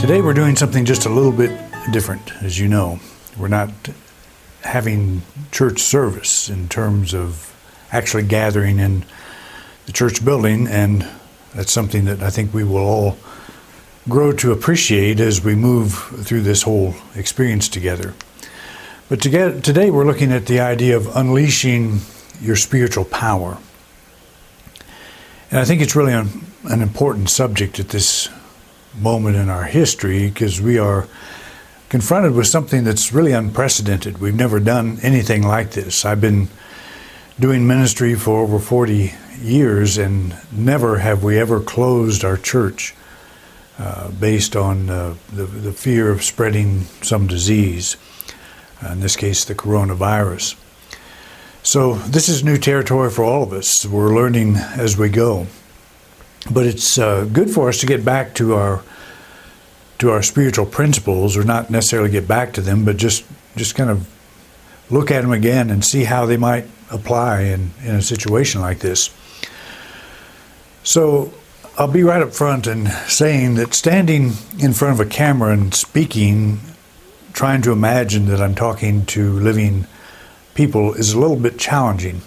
Today we're doing something just a little bit different, as you know. We're not having church service in terms of actually gathering in the church building, and that's something that I think we will all grow to appreciate as we move through this whole experience together. But today we're looking at the idea of unleashing your spiritual power. And I think it's really an important subject at this moment in our history, because we are confronted with something that's really unprecedented. We've never done anything like this. I've been doing ministry for over 40 years, and never have we ever closed our church based on the fear of spreading some disease, in this case the coronavirus. So this is new territory for all of us. We're learning as we go. But it's good for us to get back to our spiritual principles, or not necessarily get back to them, but just kind of look at them again and see how they might apply in a situation like this. So I'll be right up front in saying that standing in front of a camera and speaking, trying to imagine that I'm talking to living people, is a little bit challenging.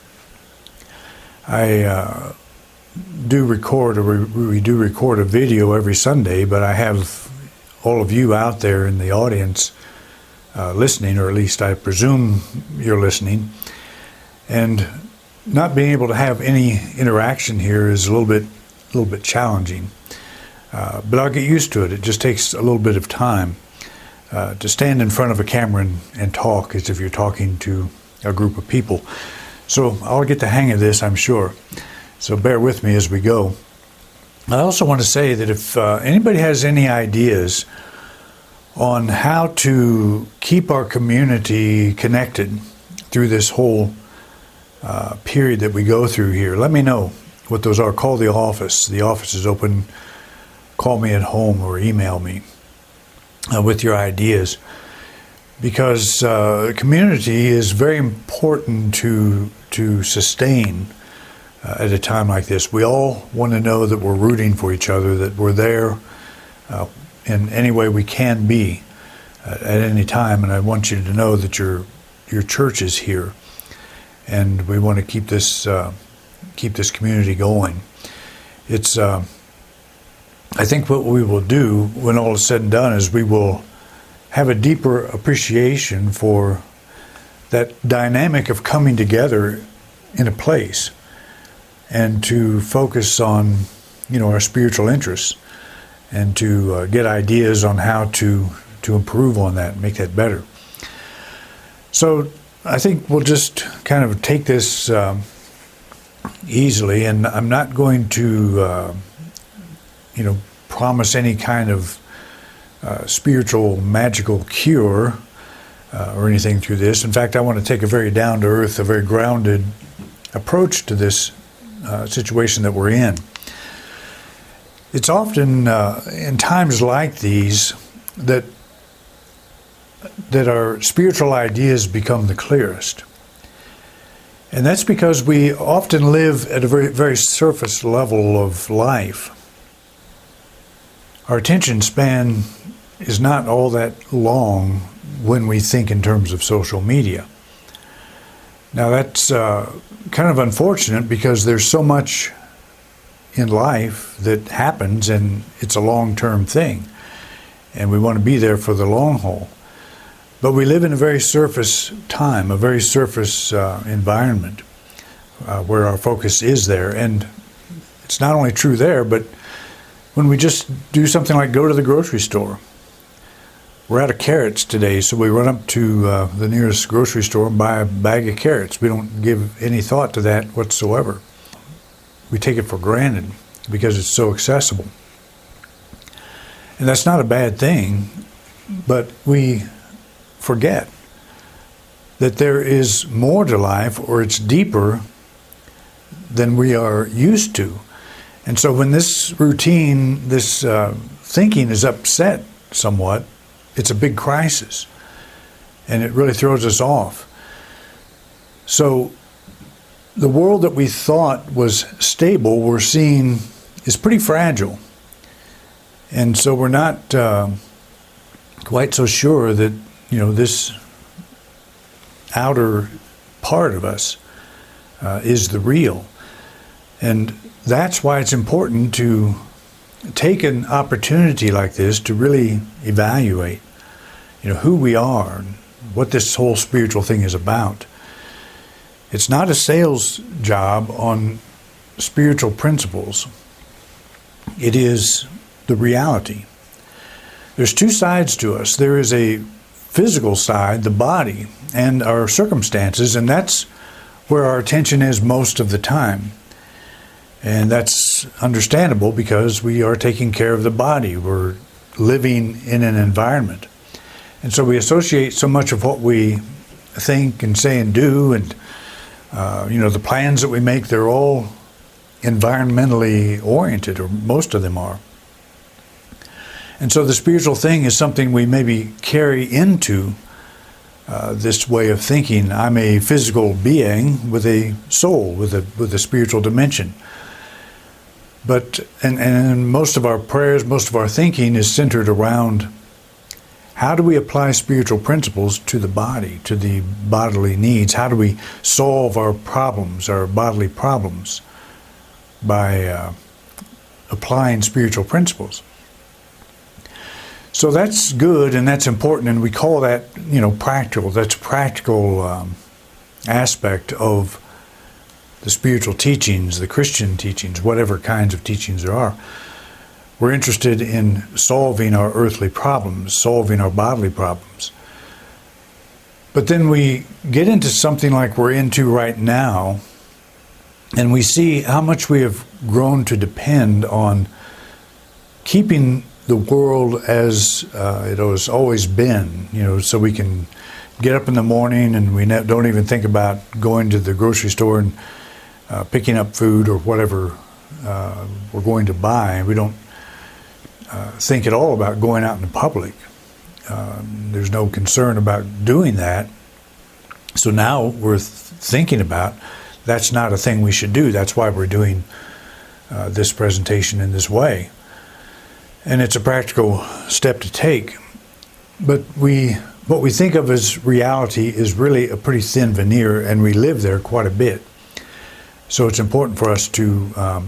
I do record, or we do record a video every Sunday, but I have all of you out there in the audience listening, or at least I presume you're listening, and not being able to have any interaction here is a little bit challenging. But I'll get used to it. It just takes a little bit of time to stand in front of a camera and talk as if you're talking to a group of people. So I'll get the hang of this, I'm sure. So bear with me as we go. I also want to say that if anybody has any ideas on how to keep our community connected through this whole period that we go through here, let me know what those are. Call the office. The office is open. Call me at home or email me with your ideas, because community is very important to sustain at a time like this. We all want to know that we're rooting for each other, that we're there in any way we can be at any time. And I want you to know that your church is here, and we want to keep this community going. It's I think what we will do when all is said and done is we will have a deeper appreciation for that dynamic of coming together in a place, and to focus on, our spiritual interests, and to get ideas on how to improve on that and make that better. So I think we'll just kind of take this easily, and I'm not going to, promise any kind of spiritual magical cure or anything through this. In fact, I want to take a very down-to-earth, a very grounded approach to this situation that we're in. It's often in times like these that our spiritual ideas become the clearest. And that's because we often live at a very, very surface level of life. Our attention span is not all that long when we think in terms of social media. Now that's kind of unfortunate, because there's so much in life that happens, and it's a long-term thing, and we want to be there for the long haul. But we live in a very surface time, a very surface environment where our focus is there. And it's not only true there, but when we just do something like go to the grocery store. We're out of carrots today, so we run up to the nearest grocery store and buy a bag of carrots. We don't give any thought to that whatsoever. We take it for granted because it's so accessible. And that's not a bad thing, but we forget that there is more to life, or it's deeper than we are used to. And so when this routine, this thinking is upset somewhat, it's a big crisis, and it really throws us off. So the world that we thought was stable, we're seeing is pretty fragile. And so we're not quite so sure that, this outer part of us is the real. And that's why it's important to take an opportunity like this to really evaluate, who we are and what this whole spiritual thing is about. It's not a sales job on spiritual principles. It is the reality. There's two sides to us. There is a physical side, the body, and our circumstances, and that's where our attention is most of the time. And that's understandable because we are taking care of the body. We're living in an environment. And so we associate so much of what we think and say and do, and the plans that we make, they're all environmentally oriented, or most of them are. And so the spiritual thing is something we maybe carry into this way of thinking. I'm a physical being with a soul, with a spiritual dimension. But and most of our prayers, most of our thinking is centered around how do we apply spiritual principles to the body, to the bodily needs? How do we solve our problems, our bodily problems, by applying spiritual principles? So that's good and that's important, and we call that, practical. That's a practical aspect of the spiritual teachings, the Christian teachings, whatever kinds of teachings there are. We're interested in solving our earthly problems, solving our bodily problems. But then we get into something like we're into right now, and we see how much we have grown to depend on keeping the world as it has always been, so we can get up in the morning and we don't even think about going to the grocery store and picking up food or whatever we're going to buy. We don't think at all about going out in the public. There's no concern about doing that. So now we're thinking about that's not a thing we should do. That's why we're doing this presentation in this way. And it's a practical step to take. But what we think of as reality is really a pretty thin veneer, and we live there quite a bit. So it's important for us to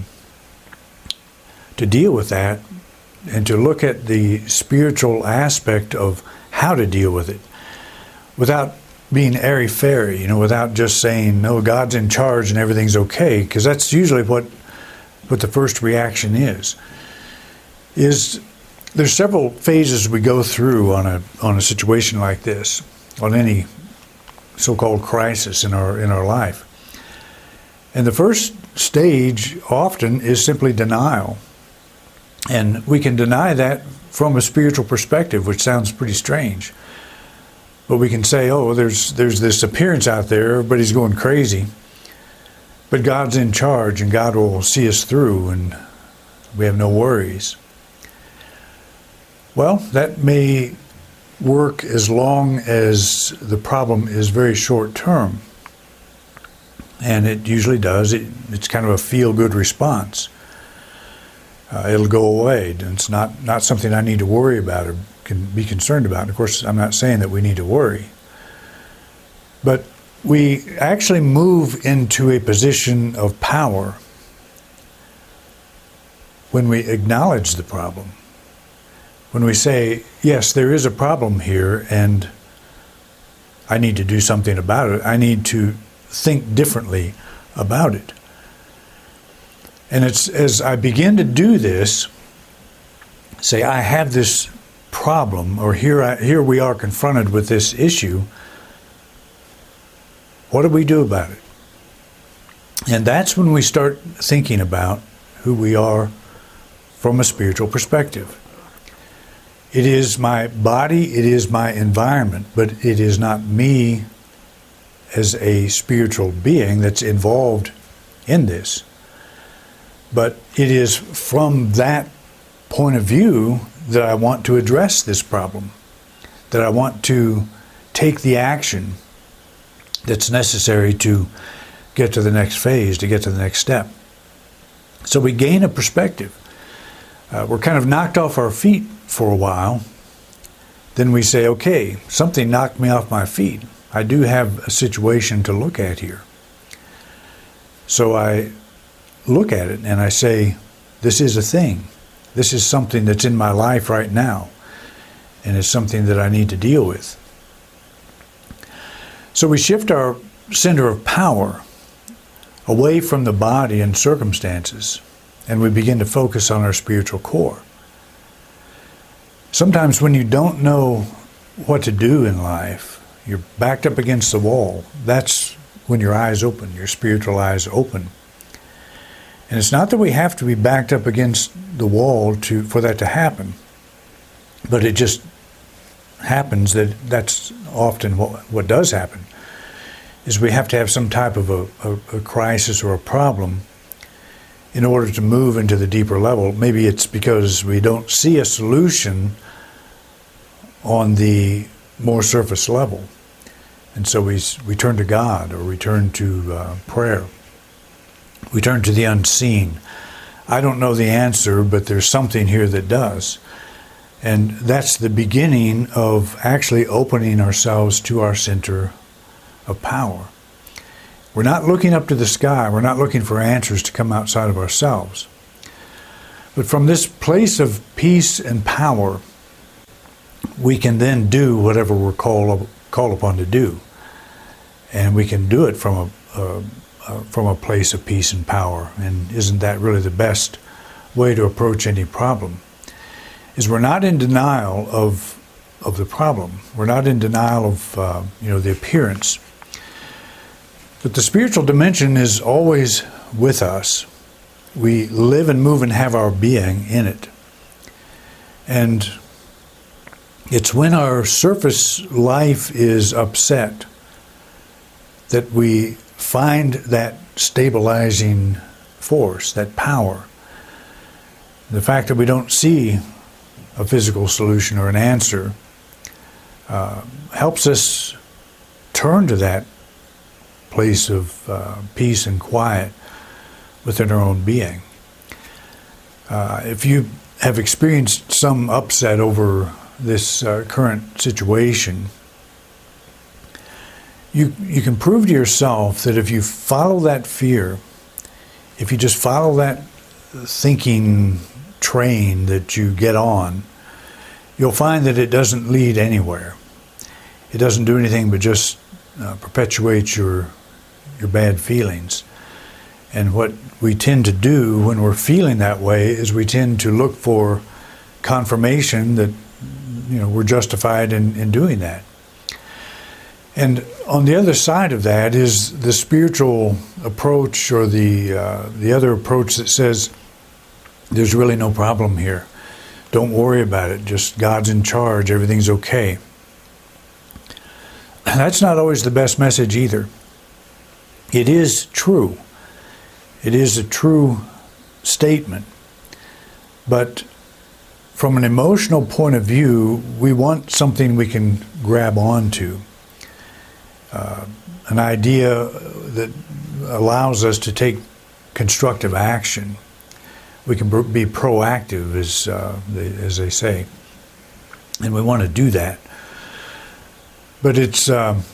deal with that and to look at the spiritual aspect of how to deal with it without being airy-fairy, without just saying, no, God's in charge and everything's okay, because that's usually what the first reaction is. There's several phases we go through on a situation like this, on any so-called crisis in our life. And the first stage often is simply denial. And we can deny that from a spiritual perspective, which sounds pretty strange. But we can say, oh, there's this appearance out there, everybody's going crazy. But God's in charge and God will see us through and we have no worries. Well, that may work as long as the problem is very short term. And it usually does. It's kind of a feel-good response. It'll go away. It's not something I need to worry about or can be concerned about. And of course, I'm not saying that we need to worry. But we actually move into a position of power when we acknowledge the problem. When we say, yes, there is a problem here and I need to do something about it. I need to think differently about it. And it's as I begin to do this, say I have this problem, or here we are confronted with this issue, what do we do about it? And that's when we start thinking about who we are from a spiritual perspective. It is my body, it is my environment, but it is not me as a spiritual being that's involved in this. But it is from that point of view that I want to address this problem, that I want to take the action that's necessary to get to the next phase, to get to the next step. So we gain a perspective. we're kind of knocked off our feet for a while. Then we say, okay, something knocked me off my feet. I do have a situation to look at here. So I look at it and I say, this is a thing. This is something that's in my life right now. And it's something that I need to deal with. So we shift our center of power away from the body and circumstances, and we begin to focus on our spiritual core. Sometimes when you don't know what to do in life, you're backed up against the wall, that's when your eyes open, your spiritual eyes open. And it's not that we have to be backed up against the wall for that to happen, but it just happens that's often what does happen, is we have to have some type of a crisis or a problem in order to move into the deeper level. Maybe it's because we don't see a solution on the more surface level. And so we turn to God, or we turn to prayer. We turn to the unseen. I don't know the answer, but there's something here that does. And that's the beginning of actually opening ourselves to our center of power. We're not looking up to the sky. We're not looking for answers to come outside of ourselves. But from this place of peace and power, we can then do whatever we're called upon to do. And we can do it from a place of peace and power. And isn't that really the best way to approach any problem? Is we're not in denial of the problem. We're not in denial of the appearance. But the spiritual dimension is always with us. We live and move and have our being in it. And it's when our surface life is upset that we find that stabilizing force, that power. The fact that we don't see a physical solution or an answer helps us turn to that place of peace and quiet within our own being. If you have experienced some upset over this current situation, you can prove to yourself that if you follow that fear, if you just follow that thinking train that you get on, you'll find that it doesn't lead anywhere. It doesn't do anything but just perpetuate your bad feelings. And what we tend to do when we're feeling that way is we tend to look for confirmation that we're justified in doing that. And on the other side of that is the spiritual approach, or the other approach that says there's really no problem here. Don't worry about it. Just God's in charge. Everything's okay. That's not always the best message either. It is true. It is a true statement. But from an emotional point of view, we want something we can grab onto. An idea that allows us to take constructive action. We can be proactive, as they say. And we want to do that. But it's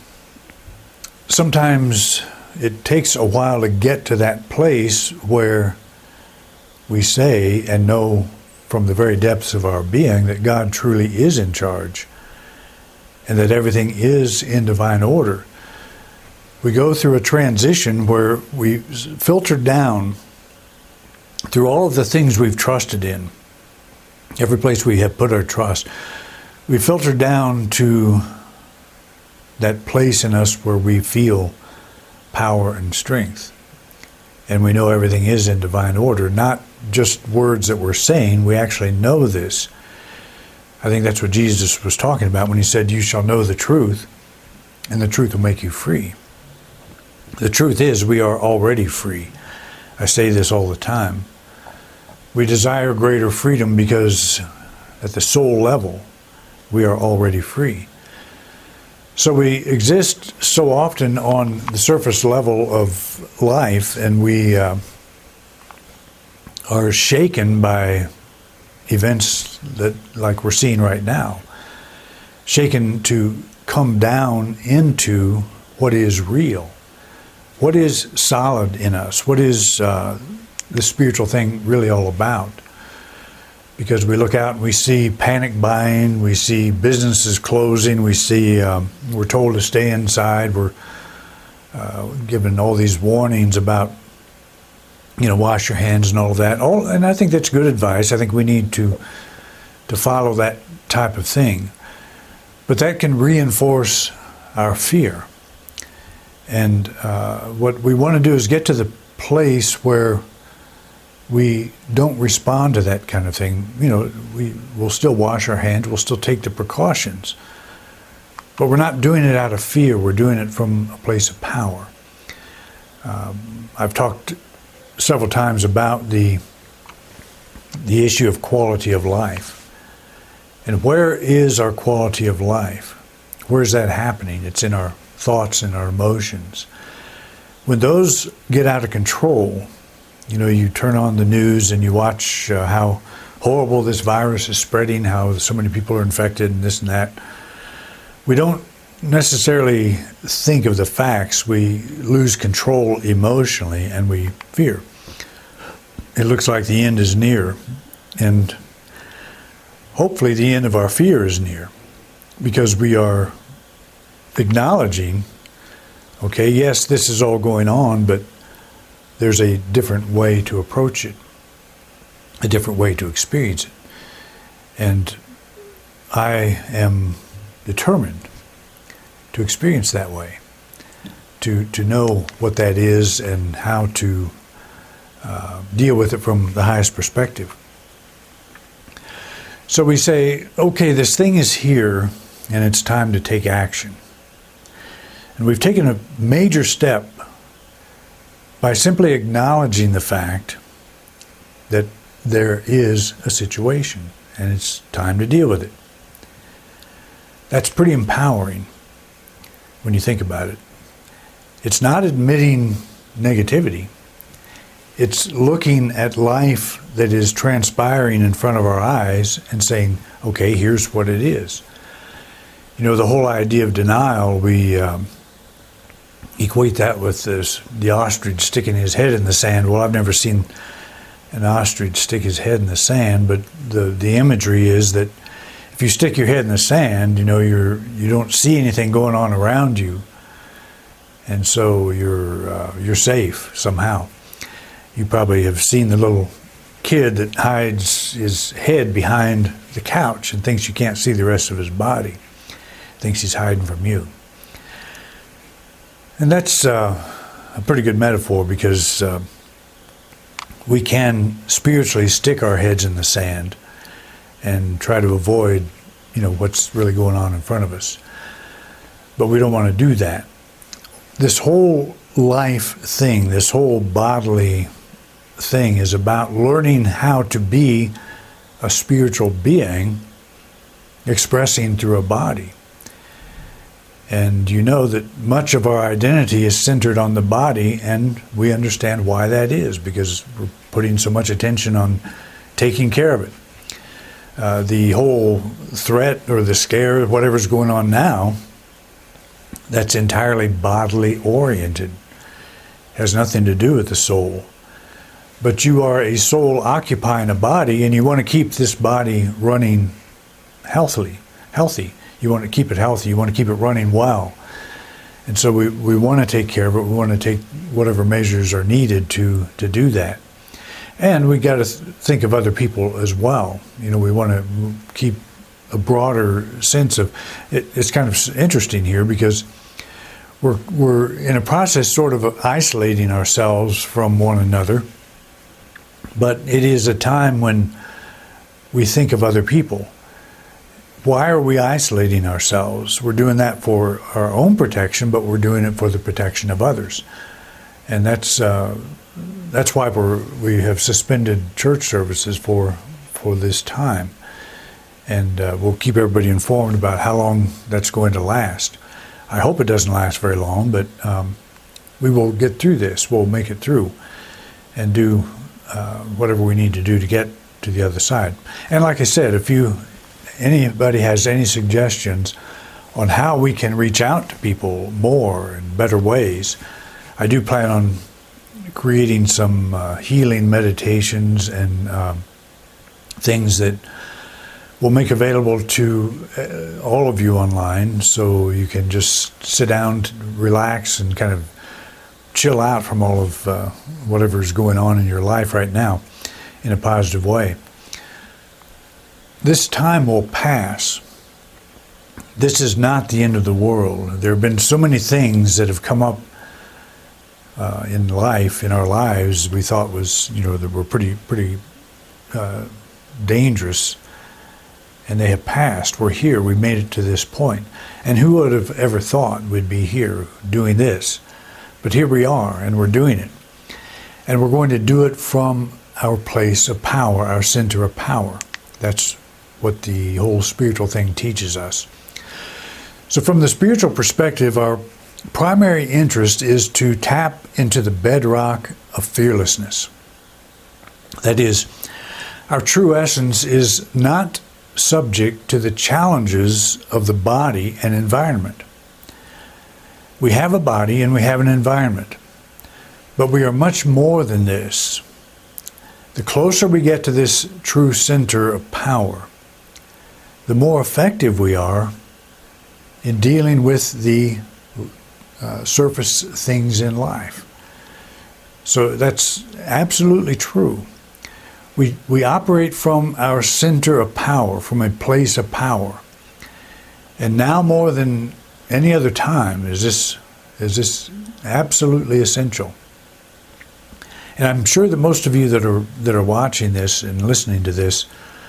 sometimes it takes a while to get to that place where we say and know from the very depths of our being that God truly is in charge and that everything is in divine order. We go through a transition where we filter down through all of the things we've trusted in, every place we have put our trust. We filter down to that place in us where we feel power and strength. And we know everything is in divine order, not just words that we're saying. We actually know this. I think that's what Jesus was talking about when he said, "You shall know the truth, and the truth will make you free." The truth is, we are already free. I say this all the time. We desire greater freedom because at the soul level, we are already free. So we exist so often on the surface level of life, and we are shaken by events that like we're seeing right now. Shaken to come down into what is real. What is solid in us? What is the spiritual thing really all about? Because we look out and we see panic buying, we see businesses closing, we see we're told to stay inside, we're given all these warnings about, wash your hands and all of that. And I think that's good advice. I think we need to follow that type of thing. But that can reinforce our fear. And what we want to do is get to the place where we don't respond to that kind of thing. We'll still wash our hands, we'll still take the precautions. But we're not doing it out of fear, we're doing it from a place of power. I've talked several times about the issue of quality of life. And where is our quality of life? Where is that happening? It's in our thoughts and our emotions. When those get out of control, you turn on the news and you watch how horrible this virus is spreading, how so many people are infected and this and that. We don't necessarily think of the facts. We lose control emotionally and we fear. It looks like the end is near. And hopefully the end of our fear is near, because we are acknowledging, okay, yes, this is all going on, but there's a different way to approach it, a different way to experience it. And I am determined to experience that way, to know what that is and how to deal with it from the highest perspective. So we say, okay, this thing is here and it's time to take action. And we've taken a major step by simply acknowledging the fact that there is a situation and it's time to deal with it. That's pretty empowering when you think about it. It's not admitting negativity. It's looking at life that is transpiring in front of our eyes and saying, okay, here's what it is. The whole idea of denial, we equate that with the ostrich sticking his head in the sand. Well, I've never seen an ostrich stick his head in the sand, but the imagery is that if you stick your head in the sand, you don't see anything going on around you, and so you're safe somehow. You probably have seen the little kid that hides his head behind the couch and thinks you can't see the rest of his body, thinks he's hiding from you. And that's a pretty good metaphor, because we can spiritually stick our heads in the sand and try to avoid, what's really going on in front of us. But we don't want to do that. This whole life thing, this whole bodily thing is about learning how to be a spiritual being expressing through a body. And that much of our identity is centered on the body, and we understand why that is, because we're putting so much attention on taking care of it. The whole threat or the scare, whatever's going on now, that's entirely bodily oriented. Has nothing to do with the soul. But you are a soul occupying a body, and you want to keep this body running healthy. You want to keep it healthy. You want to keep it running well. And so we want to take care of it. We want to take whatever measures are needed to do that. And we got to think of other people as well. We want to keep a broader sense of it. It's kind of interesting here, because we're in a process sort of isolating ourselves from one another. But it is a time when we think of other people. Why are we isolating ourselves? We're doing that for our own protection, but we're doing it for the protection of others. And that's why we have suspended church services for this time. And we'll keep everybody informed about how long that's going to last. I hope it doesn't last very long, but we will get through this. We'll make it through and do whatever we need to do to get to the other side. And like I said, if anybody has any suggestions on how we can reach out to people more in better ways, I do plan on creating some healing meditations and things that we'll make available to all of you online, so you can just sit down, relax, and kind of chill out from all of whatever's going on in your life right now in a positive way. This time will pass. This is not the end of the world. There have been so many things that have come up in life, in our lives, we thought was, that were pretty dangerous, and they have passed. We're here. We made it to this point. And who would have ever thought we'd be here doing this? But here we are, and we're doing it. And we're going to do it from our place of power, our center of power. That's what the whole spiritual thing teaches us. So from the spiritual perspective, our primary interest is to tap into the bedrock of fearlessness. That is, our true essence is not subject to the challenges of the body and environment. We have a body and we have an environment, but we are much more than this. The closer we get to this true center of power, the more effective we are in dealing with the surface things in life. So that's absolutely true. We operate from our center of power, from a place of power. And now more than any other time is this absolutely essential. And I'm sure that most of you that are watching this and listening to this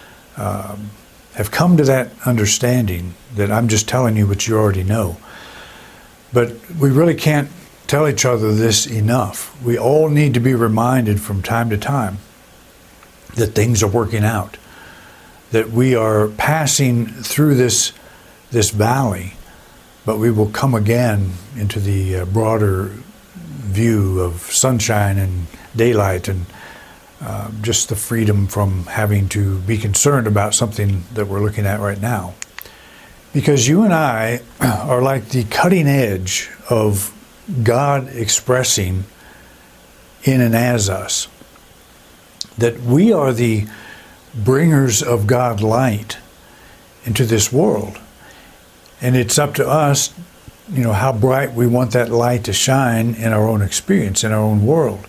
have come to that understanding that I'm just telling you what you already know. But we really can't tell each other this enough. We all need to be reminded from time to time that things are working out, that we are passing through this valley, but we will come again into the broader view of sunshine and daylight and just the freedom from having to be concerned about something that we're looking at right now. Because you and I are like the cutting edge of God expressing in and as us. That we are the bringers of God light into this world. And it's up to us, how bright we want that light to shine in our own experience, in our own world.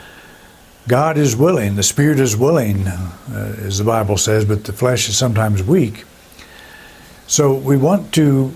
God is willing, the Spirit is willing, as the Bible says, but the flesh is sometimes weak. So we want to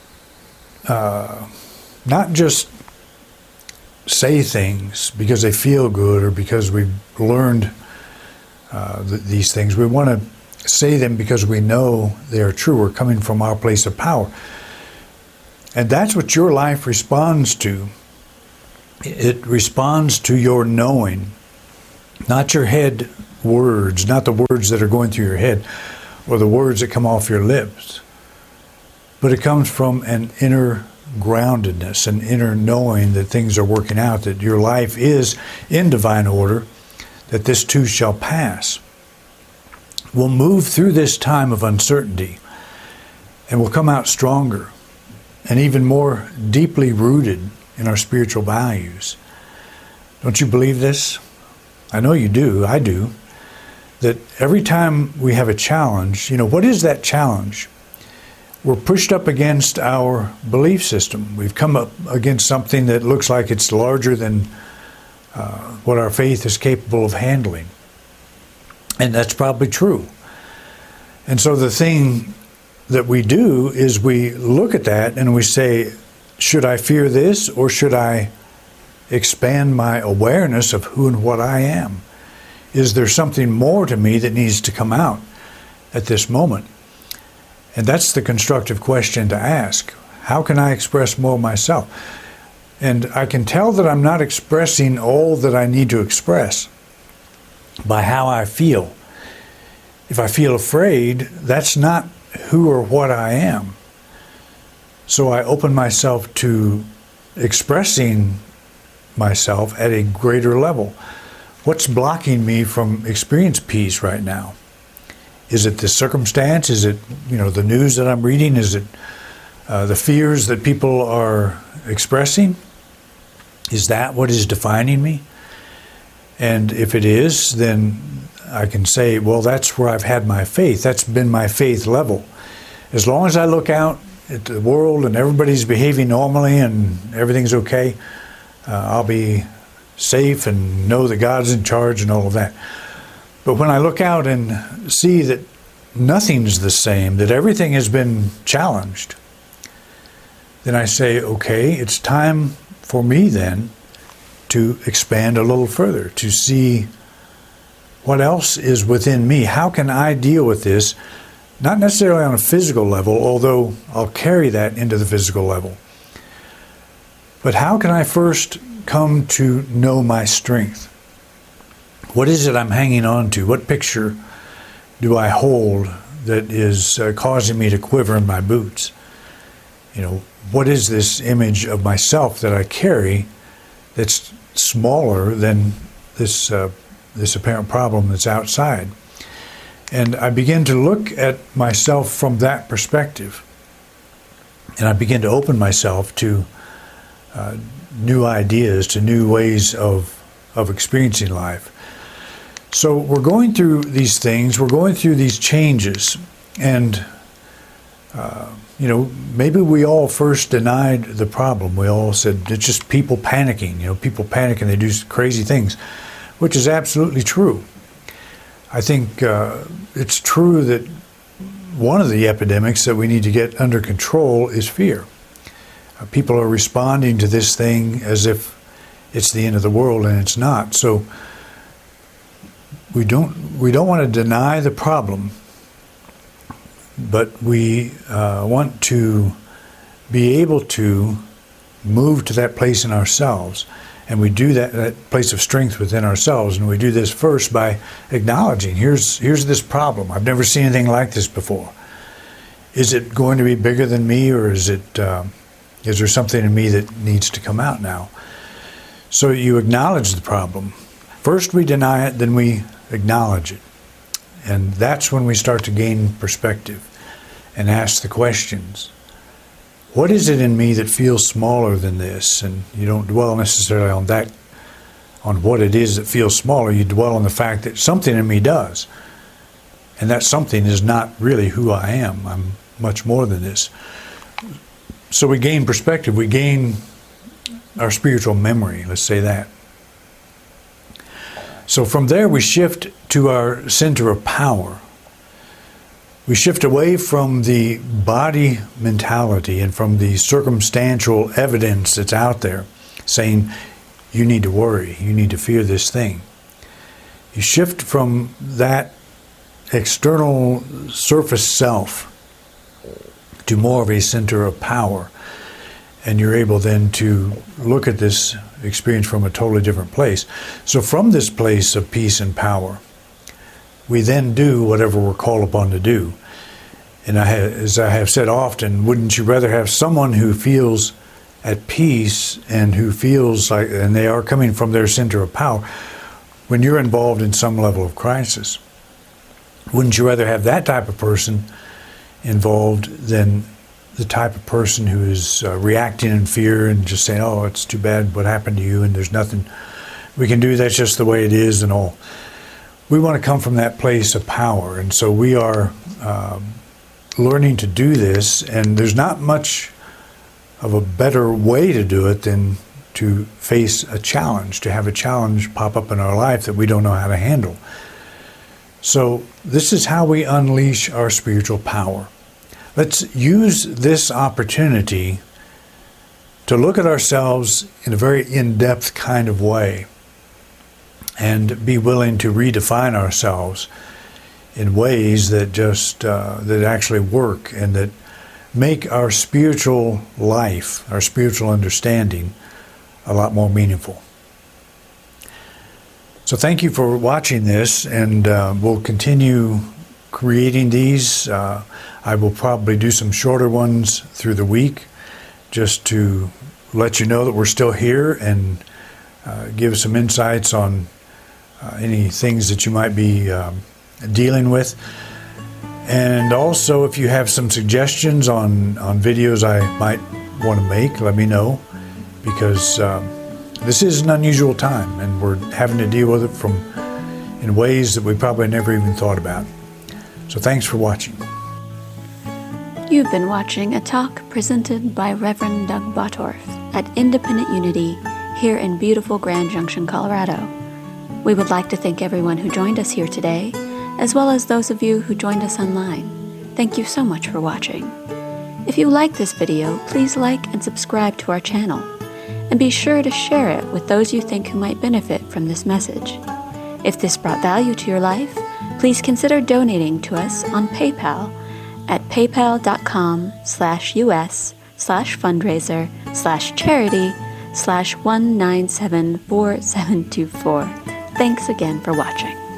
not just say things because they feel good or because we've learned these things. We want to say them because we know they are true. We're coming from our place of power. And that's what your life responds to. It responds to your knowing, not your head words, not the words that are going through your head or the words that come off your lips. But it comes from an inner groundedness, an inner knowing that things are working out, that your life is in divine order, that this too shall pass. We'll move through this time of uncertainty and we'll come out stronger and even more deeply rooted in our spiritual values. Don't you believe this? I know you do. I do. That every time we have a challenge, what is that challenge? We're pushed up against our belief system. We've come up against something that looks like it's larger than what our faith is capable of handling. And that's probably true. And so the thing that we do is we look at that and we say, should I fear this or should I expand my awareness of who and what I am? Is there something more to me that needs to come out at this moment? And that's the constructive question to ask. How can I express more of myself? And I can tell that I'm not expressing all that I need to express by how I feel. If I feel afraid, that's not who or what I am. So I open myself to expressing myself at a greater level. What's blocking me from experiencing peace right now? Is it the circumstance? Is it, the news that I'm reading? Is it the fears that people are expressing? Is that what is defining me? And if it is, then I can say, well, that's where I've had my faith. That's been my faith level. As long as I look out at the world and everybody's behaving normally and everything's okay, I'll be safe and know that God's in charge and all of that. But when I look out and see that nothing's the same, that everything has been challenged, then I say, okay, it's time for me then to expand a little further, to see what else is within me. How can I deal with this? Not necessarily on a physical level, although I'll carry that into the physical level. But how can I first come to know my strength? What is it I'm hanging on to? What picture do I hold that is causing me to quiver in my boots? What is this image of myself that I carry that's smaller than this apparent problem that's outside? And I begin to look at myself from that perspective. And I begin to open myself to new ideas, to new ways of experiencing life. So we're going through these things, we're going through these changes, and maybe we all first denied the problem. We all said it's just people panicking. People panic and they do crazy things, which is absolutely true. I think it's true that one of the epidemics that we need to get under control is fear. People are responding to this thing as if it's the end of the world, and it's not. So we don't want to deny the problem, but we want to be able to move to that place in ourselves. And we do that place of strength within ourselves. And we do this first by acknowledging, here's this problem. I've never seen anything like this before. Is it going to be bigger than me, or is there something in me that needs to come out now? So you acknowledge the problem. First we deny it, then we acknowledge it. And that's when we start to gain perspective and ask the questions. What is it in me that feels smaller than this? And you don't dwell necessarily on what it is that feels smaller. You dwell on the fact that something in me does. And that something is not really who I am. I'm much more than this. So we gain perspective. We gain our spiritual memory, let's say that. So from there we shift to our center of power. We shift away from the body mentality and from the circumstantial evidence that's out there saying, you need to worry, you need to fear this thing. You shift from that external surface self to more of a center of power. And you're able then to look at this experience from a totally different place. So from this place of peace and power, we then do whatever we're called upon to do. And as I have said often, wouldn't you rather have someone who feels at peace and who feels like, and they are coming from their center of power, when you're involved in some level of crisis? Wouldn't you rather have that type of person involved than the type of person who is reacting in fear and just saying, oh, it's too bad what happened to you and there's nothing we can do, that's just the way it is and all? We want to come from that place of power, and so we are learning to do this, and there's not much of a better way to do it than to face a challenge, to have a challenge pop up in our life that we don't know how to handle. So this is how we unleash our spiritual power. Let's use this opportunity to look at ourselves in a very in-depth kind of way and be willing to redefine ourselves in ways that just that actually work and that make our spiritual life, our spiritual understanding, a lot more meaningful. So thank you for watching this, and we'll continue creating these. I will probably do some shorter ones through the week just to let you know that we're still here and give some insights on any things that you might be dealing with. And also, if you have some suggestions on videos I might want to make, let me know, because this is an unusual time and we're having to deal with it in ways that we probably never even thought about. So thanks for watching. You've been watching a talk presented by Reverend Doug Bottorff at Independent Unity here in beautiful Grand Junction, Colorado. We would like to thank everyone who joined us here today, as well as those of you who joined us online. Thank you so much for watching. If you like this video, please like and subscribe to our channel, and be sure to share it with those you think who might benefit from this message. If this brought value to your life, please consider donating to us on PayPal at paypal.com/us/fundraiser/charity/1974724. Thanks again for watching.